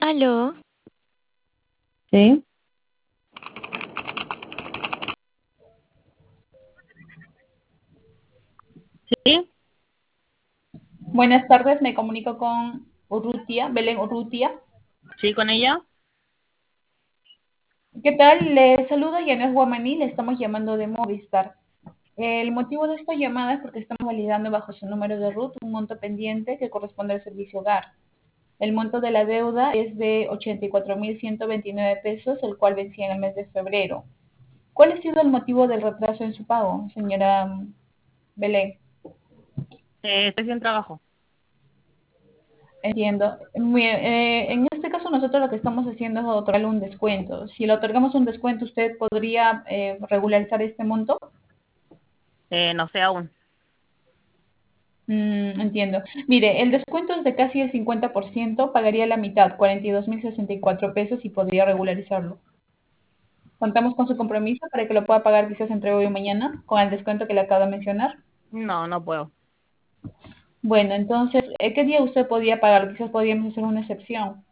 Aló, Sí, sí, Buenas tardes, me comunico con Urrutia, Belén Urrutia. sí, con ella. ¿Qué tal? Le saluda Yanes Guamaní, le estamos llamando de Movistar. El motivo de esta llamada es porque estamos validando bajo su número de RUT un monto pendiente que corresponde al servicio hogar. El monto de la deuda es de 84.129 pesos, el cual vencía en el mes de febrero. ¿Cuál ha sido el motivo del retraso en su pago, señora Belén? Estoy sin trabajo. Entiendo. Muy bien, en este caso nosotros lo que estamos haciendo es otorgarle un descuento. Si le otorgamos un descuento, ¿usted podría regularizar este monto? No sé aún. Entiendo. Mire, el descuento es de casi el 50%, pagaría la mitad, 42.064 pesos y podría regularizarlo. Contamos con su compromiso para que lo pueda pagar quizás entre hoy o mañana, con el descuento que le acabo de mencionar. No, no puedo. Bueno, entonces, ¿qué día usted podía pagarlo? Quizás podríamos hacer una excepción.